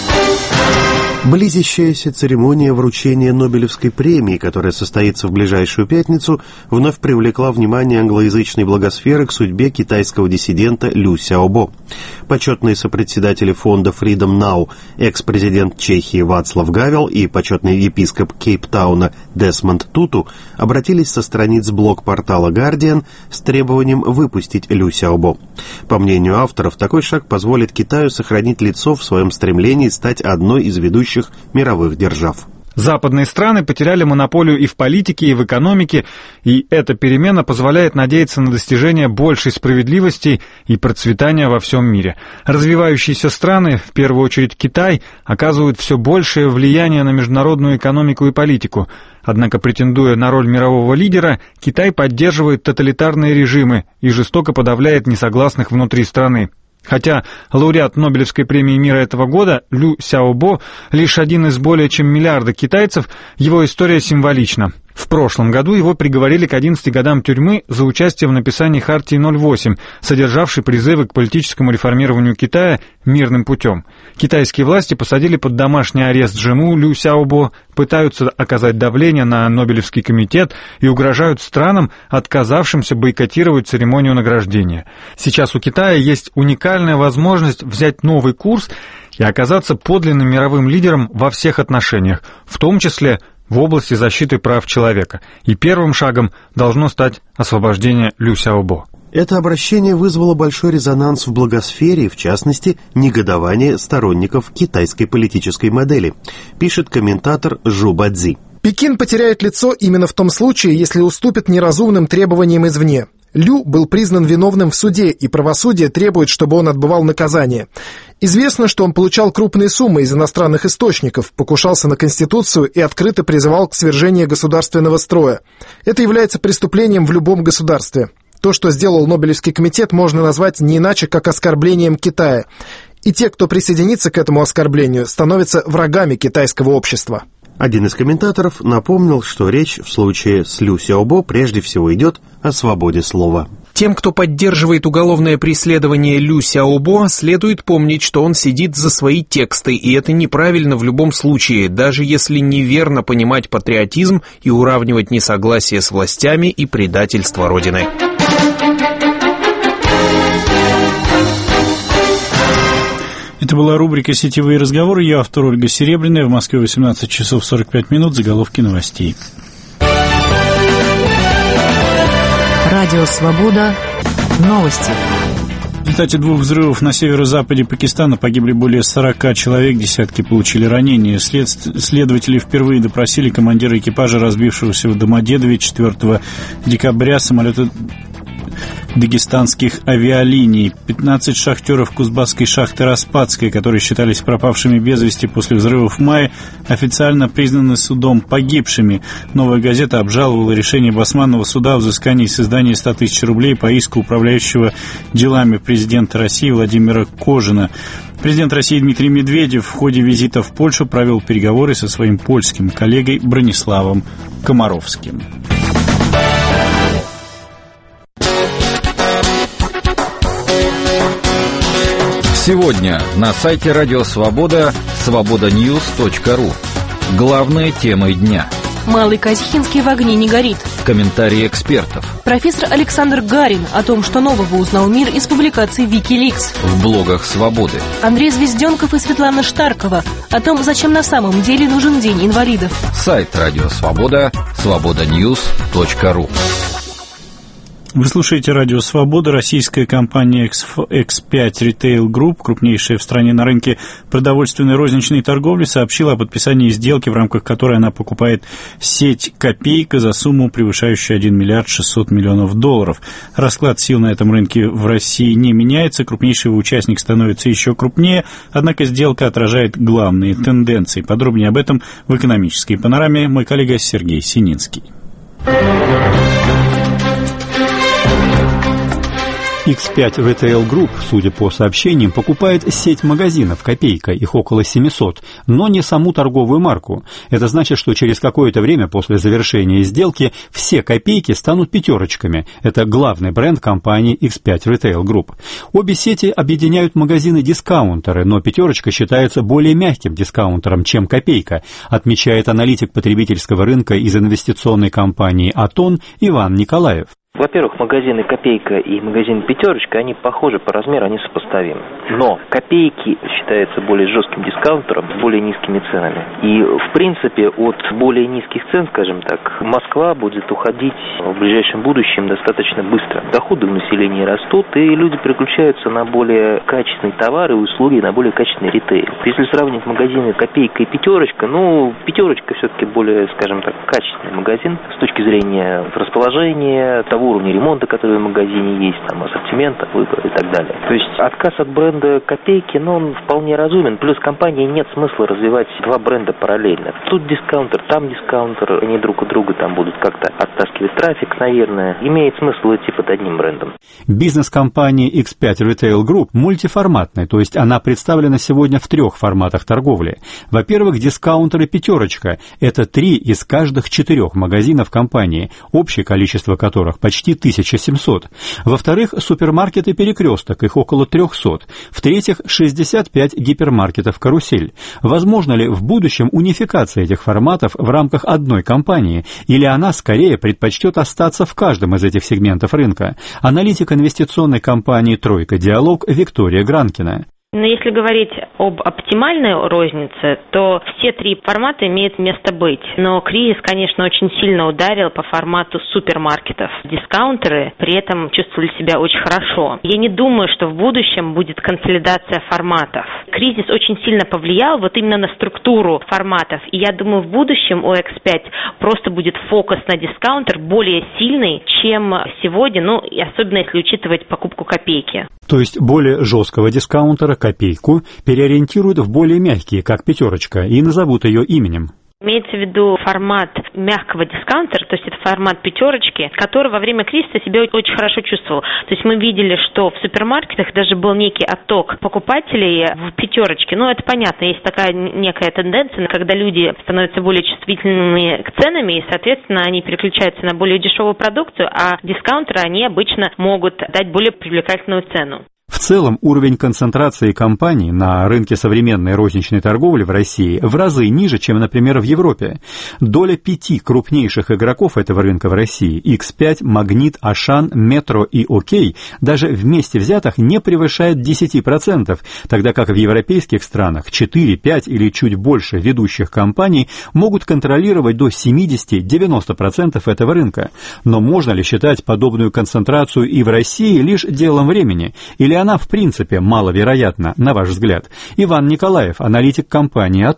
Близящаяся церемония вручения Нобелевской премии, которая состоится в ближайшую пятницу, вновь привлекла внимание англоязычной благосферы к судьбе китайского диссидента Лю Сяобо. Почетные сопредседатели фонда Freedom Now, экс-президент Чехии Вацлав Гавел и почетный епископ Кейптауна Десмонд Туту обратились со страниц блог-портала Guardian с требованием выпустить Лю Сяобо. По мнению авторов, такой шаг позволит Китаю сохранить лицо в своем стремлении стать одной из ведущих мировых держав. Западные страны потеряли монополию и в политике, и в экономике, и эта перемена позволяет надеяться на достижение большей справедливости и процветания во всем мире. Развивающиеся страны, в первую очередь Китай, оказывают все большее влияние на международную экономику и политику. Однако, претендуя на роль мирового лидера, Китай поддерживает тоталитарные режимы и жестоко подавляет несогласных внутри страны. Хотя лауреат Нобелевской премии мира этого года Лю Сяобо лишь один из более чем миллиарда китайцев, его история символична. В прошлом году его приговорили к одиннадцати годам тюрьмы за участие в написании Хартии ноль восемь, содержавшей призывы к политическому реформированию Китая мирным путем. Китайские власти посадили под домашний арест жену Лю Сяобо, пытаются оказать давление на Нобелевский комитет и угрожают странам, отказавшимся бойкотировать церемонию награждения. Сейчас у Китая есть уникальная возможность взять новый курс и оказаться подлинным мировым лидером во всех отношениях, в том числе в области защиты прав человека. И первым шагом должно стать освобождение Лю Сяобо. Это обращение вызвало большой резонанс в благосфере, в частности, негодование сторонников китайской политической модели, пишет комментатор Жу Бадзи. Пекин потеряет лицо именно в том случае, если уступит неразумным требованиям извне. Лю был признан виновным в суде, и правосудие требует, чтобы он отбывал наказание. Известно, что он получал крупные суммы из иностранных источников, покушался на Конституцию и открыто призывал к свержению государственного строя. Это является преступлением в любом государстве. То, что сделал Нобелевский комитет, можно назвать не иначе, как оскорблением Китая. И те, кто присоединится к этому оскорблению, становятся врагами китайского общества. Один из комментаторов напомнил, что речь в случае с Лю Сяобо прежде всего идет о свободе слова. Тем, кто поддерживает уголовное преследование Лю Сяобо, следует помнить, что он сидит за свои тексты, и это неправильно в любом случае, даже если неверно понимать патриотизм и уравнивать несогласие с властями и предательство Родины. Это была рубрика «Сетевые разговоры». Я автор Ольга Серебряная. В Москве восемнадцать часов сорок пять минут. Заголовки новостей. Радио «Свобода». Новости. В результате двух взрывов на северо-западе Пакистана погибли более сорока человек, десятки получили ранения. След... Следователи впервые допросили командира экипажа, разбившегося в Домодедове четвёртого декабря самолета дагестанских авиалиний. пятнадцать шахтеров Кузбасской шахты Распадской, которые считались пропавшими без вести после взрывов в мае, официально признаны судом погибшими. «Новая газета» обжаловала решение Басманного суда о взыскании с издания ста тысяч рублей по иску управляющего делами президента России Владимира Кожина. Президент России Дмитрий Медведев в ходе визита в Польшу провел переговоры со своим польским коллегой Брониславом Комаровским. Сегодня на сайте Радио Свобода свобода ньюс точка ру. Главные темы дня. Малый Казихинский в огне не горит. Комментарии экспертов. Профессор Александр Гарин о том, что нового узнал мир из публикаций Wikileaks. В блогах Свободы. Андрей Звезденков и Светлана Штаркова о том, зачем на самом деле нужен День инвалидов. Сайт Радио Свобода свобода ньюс точка ру. Вы слушаете Радио Свобода. Российская компания икс пять Retail Group, крупнейшая в стране на рынке продовольственной розничной торговли, сообщила о подписании сделки, в рамках которой она покупает сеть «Копейка» за сумму, превышающую один миллиард шестьсот миллионов долларов. Расклад сил на этом рынке в России не меняется, крупнейший участник становится еще крупнее, однако сделка отражает главные тенденции. Подробнее об этом в экономической панораме мой коллега Сергей Сининский. икс пять Retail Group, судя по сообщениям, покупает сеть магазинов «Копейка», их около семисот, но не саму торговую марку. Это значит, что через какое-то время после завершения сделки все «Копейки» станут пятерочками. Это главный бренд компании икс пять Retail Group. Обе сети объединяют магазины-дискаунтеры, но пятерочка считается более мягким дискаунтером, чем «Копейка», отмечает аналитик потребительского рынка из инвестиционной компании «Атон» Иван Николаев. Во-первых, магазины «Копейка» и магазин «Пятерочка», они похожи по размеру, они сопоставимы. Но «Копейки» считается более жестким дискаунтером с более низкими ценами. И, в принципе, от более низких цен, скажем так, Москва будет уходить в ближайшем будущем достаточно быстро. Доходы у населения растут, и люди переключаются на более качественные товары и услуги, на более качественный ритейл. Если сравнить магазины «Копейка» и «Пятерочка», ну, «Пятерочка» все-таки более, скажем так, качественный магазин с точки зрения расположения, того уровня ремонта, который в магазине есть, там, ассортимента, выбора и так далее. То есть отказ от бренда «Копейки», ну, он вполне разумен. Плюс компании нет смысла развивать два бренда параллельно. Тут дискаунтер, там дискаунтер, они друг у друга там будут как-то оттаскивать трафик, наверное. Имеет смысл идти под одним брендом. Бизнес компании икс пять Retail Group мультиформатная, то есть она представлена сегодня в трех форматах торговли. Во-первых, дискаунтеры «Пятерочка» — это три из каждых четырех магазинов компании, общее количество которых почти почти тысяча семьсот. Во-вторых, супермаркеты «Перекресток», их около трехсот. В-третьих, шестьдесят пять гипермаркетов «Карусель». Возможно ли в будущем унификация этих форматов в рамках одной компании, или она скорее предпочтет остаться в каждом из этих сегментов рынка? Аналитик инвестиционной компании «Тройка Диалог» Виктория Гранкина. Но если говорить об оптимальной рознице, то все три формата имеют место быть. Но кризис, конечно, очень сильно ударил по формату супермаркетов. Дискаунтеры при этом чувствовали себя очень хорошо. Я не думаю, что в будущем будет консолидация форматов. Кризис очень сильно повлиял вот именно на структуру форматов. И я думаю, в будущем у икс пять просто будет фокус на дискаунтер более сильный, чем сегодня, ну, и особенно если учитывать покупку «Копейки». То есть более жесткого дискаунтера «Копейку» переориентируют в более мягкие, как «Пятерочка», и назовут ее именем. Имеется в виду формат мягкого дискаунтера, то есть это формат «Пятерочки», который во время кризиса себя очень хорошо чувствовал. То есть мы видели, что в супермаркетах даже был некий отток покупателей в «Пятерочке». Ну, это понятно, есть такая некая тенденция, когда люди становятся более чувствительными к ценам, и, соответственно, они переключаются на более дешевую продукцию, а дискаунтеры, они обычно могут дать более привлекательную цену. В целом, уровень концентрации компаний на рынке современной розничной торговли в России в разы ниже, чем, например, в Европе. Доля пяти крупнейших игроков этого рынка в России — икс пять, Магнит, Ашан, Метро и Окей — даже вместе взятых не превышает десять процентов, тогда как в европейских странах четыре, пять или чуть больше ведущих компаний могут контролировать до семьдесят-девяносто процентов этого рынка. Но можно ли считать подобную концентрацию и в России лишь делом времени? Или она, в принципе, маловероятна, на ваш взгляд? Иван Николаев, аналитик компании «Атон».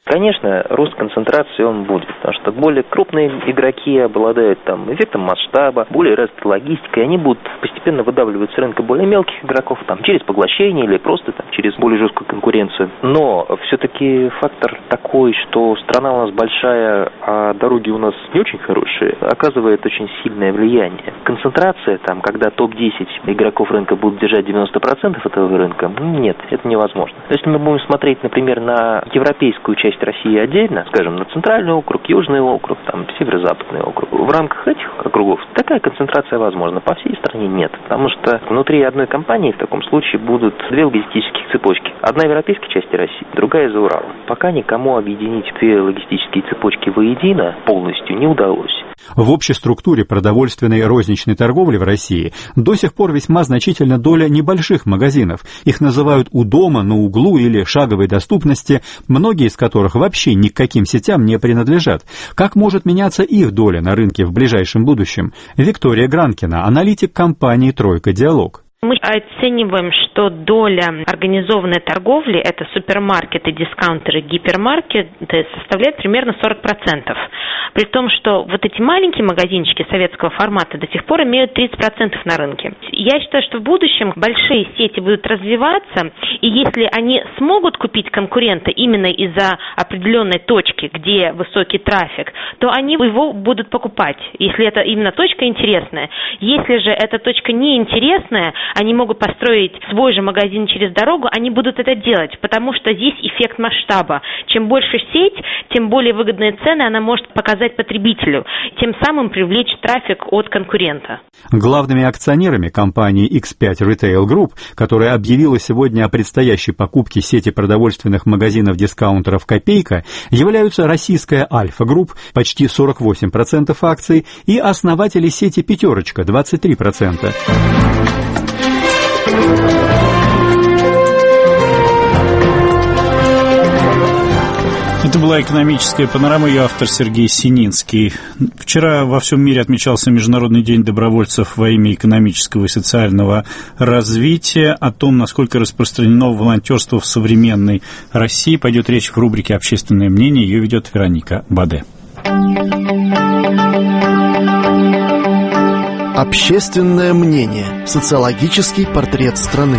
Конечно, рост концентрации он будет, потому что более крупные игроки обладают там эффектом масштаба, более развитой логистикой, они будут постепенно выдавливать с рынка более мелких игроков там, через поглощение или просто там, через более жесткую конкуренцию. Но все-таки фактор такой, что страна у нас большая, а дороги у нас не очень хорошие, оказывает очень сильное влияние. Концентрация, там, когда топ десять игроков рынка будут держать девяносто процентов этого рынка, нет, это невозможно. Но если мы будем смотреть, например, на европейскую часть России отдельно, скажем, на центральный округ, южный округ, там, северо-западный округ. В рамках этих округов такая концентрация возможна. По всей стране нет. Потому что внутри одной компании в таком случае будут две логистических цепочки. Одна в европейской части России, другая за Уралом. Пока никому объединить две логистические цепочки воедино полностью не удалось. В общей структуре продовольственной розничной торговли в России до сих пор весьма значительна доля небольших магазинов. Их называют у дома, на углу или шаговой доступности, многие из которых вообще ни к каким сетям не принадлежат. Как может меняться их доля на рынке в ближайшем будущем? Виктория Гранкина, аналитик компании «Тройка Диалог». Мы оцениваем, что доля организованной торговли, это супермаркеты, дискаунтеры, гипермаркеты, составляет примерно сорок процентов. При том, что вот эти маленькие магазинчики советского формата до сих пор имеют тридцать процентов на рынке. Я считаю, что в будущем большие сети будут развиваться, и если они смогут купить конкурента именно из-за определенной точки, где высокий трафик, то они его будут покупать, если это именно точка интересная. Если же эта точка неинтересная, они могут построить свой же магазин через дорогу, они будут это делать, потому что здесь эффект масштаба. Чем больше сеть, тем более выгодные цены она может показать потребителю, тем самым привлечь трафик от конкурента. Главными акционерами компании икс пять Retail Group, которая объявила сегодня о предстоящей покупке сети продовольственных магазинов-дискаунтеров «Копейка», являются российская Альфа Групп, почти сорок восемь процентов акций, и основатели сети «Пятерочка» двадцать три процента. Это была экономическая панорама, ее автор Сергей Сининский. Вчера во всем мире отмечался Международный день добровольцев во имя экономического и социального развития. О том, насколько распространено волонтерство в современной России, пойдет речь в рубрике «Общественное мнение». Ее ведет Вероника Баде. Общественное мнение. Социологический портрет страны.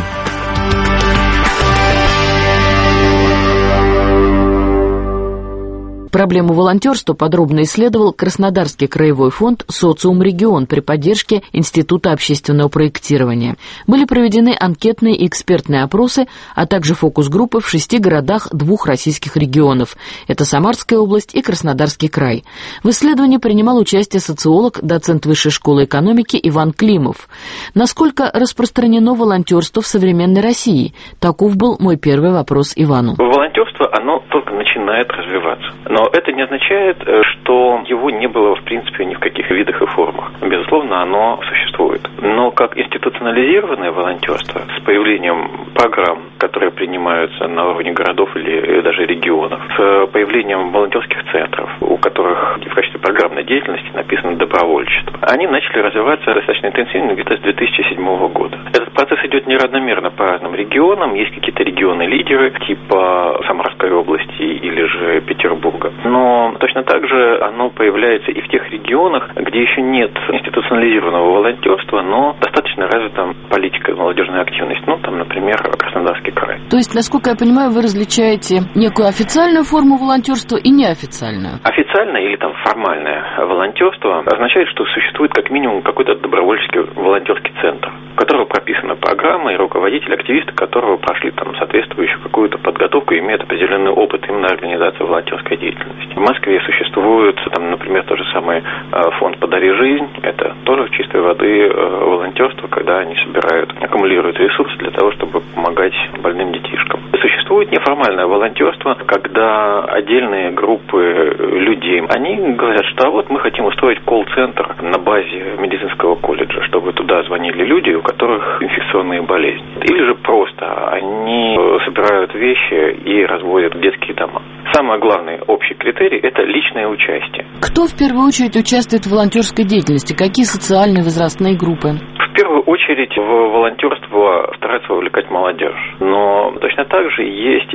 Проблему волонтерства подробно исследовал Краснодарский краевой фонд «Социум Регион» при поддержке Института общественного проектирования. Были проведены анкетные и экспертные опросы, а также фокус-группы в шести городах двух российских регионов. Это Самарская область и Краснодарский край. В исследовании принимал участие социолог, доцент Высшей школы экономики Иван Климов. Насколько распространено волонтерство в современной России? Таков был мой первый вопрос Ивану. Волонтерство, оно только начинает развиваться. Но это не означает, что его не было, в принципе, ни в каких видах и формах. Безусловно, оно существует. Но как институционализированное волонтерство с появлением программ, которые принимаются на уровне городов или даже регионов, с появлением волонтерских центров, у которых в качестве программной деятельности написано добровольчество, они начали развиваться достаточно интенсивно где-то с две тысячи седьмого года. Этот процесс идет неравномерно по разным регионам. Есть какие-то регионы-лидеры, типа Самарской области или же Петербурга. Но точно так же оно появляется и в тех регионах, где еще нет институционализированного волонтерства, но достаточно развита политика молодежной активности. Ну, там, например, Краснодарский край. То есть, насколько я понимаю, вы различаете некую официальную форму волонтерства и неофициальную? Официальное или там формальное волонтерство означает, что существует как минимум какой-то добровольческий волонтерский центр, в котором прописана программа и руководители, активисты которого прошли там соответствующую какую-то подготовку и имеют определенный опыт именно организации волонтерской деятельности. В Москве существует, там, например, тот же самый фонд «Подари жизнь». Это тоже чистой воды волонтерство, когда они собирают, аккумулируют ресурсы для того, чтобы помогать больным детишкам. Существует неформальное волонтерство, когда отдельные группы людей, они говорят, что а вот мы хотим устроить колл-центр на базе медицинского колледжа, чтобы туда звонили люди, у которых инфекционные болезни. Или же просто они собирают вещи и разводят в детские дома. Самый главный общий критерий – это личное участие. Кто в первую очередь участвует в волонтерской деятельности? Какие социальные возрастные группы? В первую очередь в волонтерство стараются вовлекать молодежь. Но точно так же есть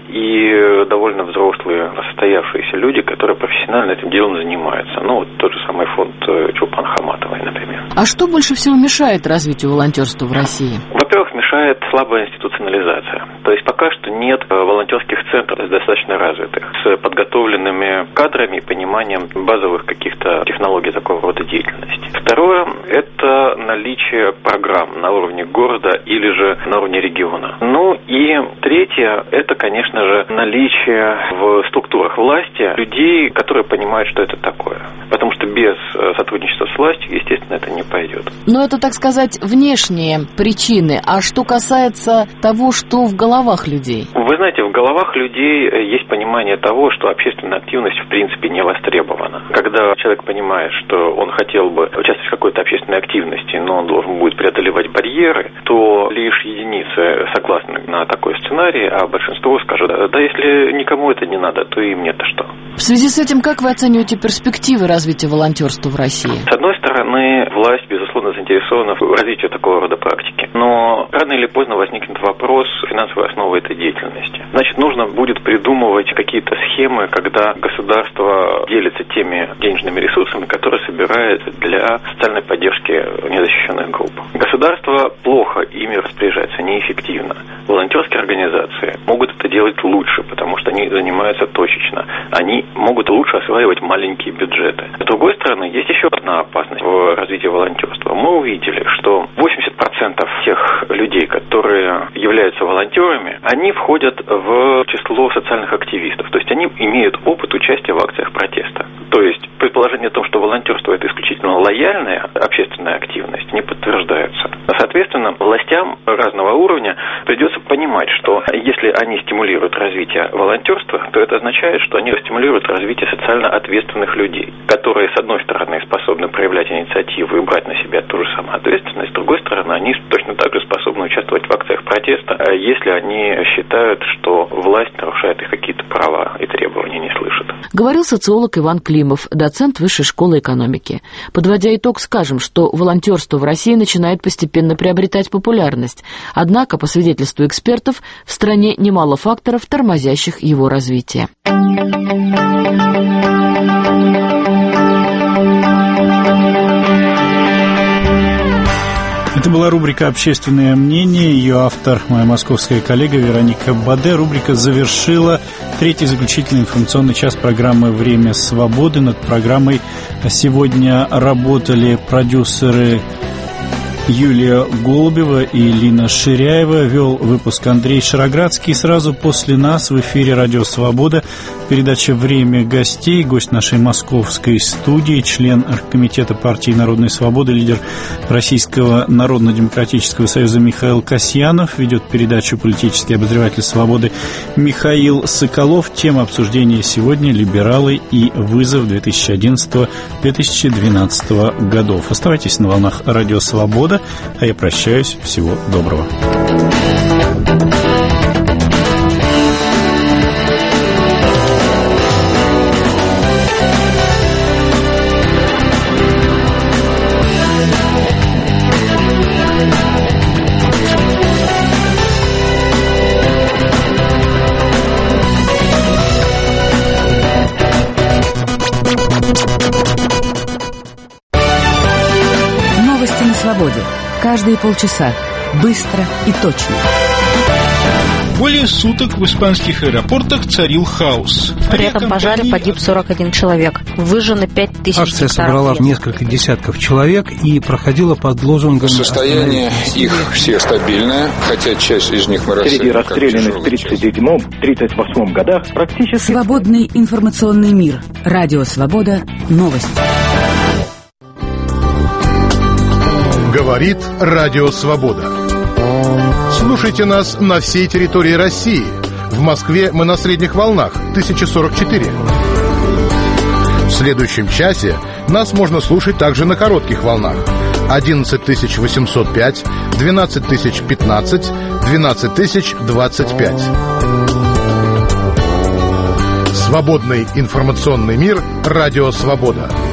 и довольно взрослые, состоявшиеся люди, которые профессионально этим делом занимаются. Ну, вот тот же самый фонд Чулпан Хаматовой, например. А что больше всего мешает развитию волонтерства в России? Во-первых, мешает слабая институционализация. То есть пока что нет волонтерских центров достаточно развитых, с подготовленными кадрами и пониманием базовых каких-то технологий такого рода деятельности. Второе – это наличие программ на уровне города или же на уровне региона. Ну и третье – это, конечно же, наличие в структурах власти людей, которые понимают, что это такое. Потому что без сотрудничества с властью, естественно, это не пойдет. Но это, так сказать, внешние причины. А что касается того, что в головах людей? Вы знаете, в головах людей есть понимание того, что общественная активность в принципе не востребована. Когда человек понимает, что он хотел бы участвовать в какой-то общественной активности, но он должен будет преодолевать барьеры, то лишь единицы согласны на такой сценарий, а большинство скажут, да если никому это не надо, то и мне-то что. В связи с этим, как вы оцениваете перспективы развития волонтерства в России? С одной стороны, власть, безусловно, заинтересована в развитии такого рода практики. Но рано или поздно возникнет вопрос финансовой основы этой деятельности. Значит, нужно будет придумывать какие-то схемы, когда государство делится теми денежными ресурсами, которые собирает для социальной поддержки незащищенных групп. Государство плохо ими распоряжается, неэффективно. Волонтерские организации могут это делать лучше, потому что они занимаются точечно. Они могут лучше осваивать маленькие бюджеты. С другой стороны, есть еще одна опасность в развитии волонтерства. Мы увидели, что восемьдесят процентов тех людей, которые являются волонтерами, они входят в число социальных активистов. То есть они имеют опыт участия в акциях протеста. То есть предположение о том, что волонтерство – это исключительно лояльная общественная активность, не подтверждается. Соответственно, властям разного уровня придется понимать, что если они стимулируют развитие волонтерства, то это означает, что они стимулируют развитие социально ответственных людей, которые, с одной стороны, способны проявлять инициативу и брать на себя ту же самую ответственность, с другой стороны, они точно так же способны участвовать в акциях протеста, если они считают, что власть нарушает их какие-то права и требования, не слышит. Говорил социолог Иван Климов, доцент Высшей школы экономики. Подводя итог, скажем, что волонтерство в России начинает постепенно приобретать популярность. Однако, по свидетельству экспертов, в стране немало факторов, тормозящих его развитие. Это была рубрика «Общественное мнение». Ее автор, моя московская коллега Вероника Баде. Рубрика завершила третий заключительный информационный час программы «Время свободы». Над программой сегодня работали продюсеры Юлия Голубева и Лина Ширяева. Вел выпуск Андрей Шароградский. Сразу после нас в эфире «Радио Свобода» передача «Время гостей». Гость нашей московской студии, член Оргкомитета партии Народной Свободы, лидер Российского Народно-демократического союза Михаил Касьянов. Ведет передачу политический обозреватель «Свободы» Михаил Соколов. Тема обсуждения сегодня — либералы и вызов две тысячи одиннадцатого — две тысячи двенадцатого годов. Оставайтесь на волнах «Радио Свобода», а я прощаюсь. Всего доброго. Каждые полчаса. Быстро и точно. Более суток в испанских аэропортах царил хаос. При этом пожаре погиб сорок один человек. Выжжено пять тысяч гектаров. Акция собрала леса. Несколько десятков человек и проходила под лозунгом... Состояние их все стабильное, хотя часть из них мы расцениваем. Среди расстрелянных в тридцать седьмом — тридцать восьмом годах практически... Свободный информационный мир. Радио Свобода. Новости. Говорит Радио Свобода. Слушайте нас на всей территории России. В Москве мы на средних волнах тысяча сорок четыре. В следующем часе нас можно слушать также на коротких волнах одиннадцать тысяч восемьсот пять, двенадцать тысяч пятнадцать, двенадцать тысяч двадцать пять. Свободный информационный мир. Радио Свобода.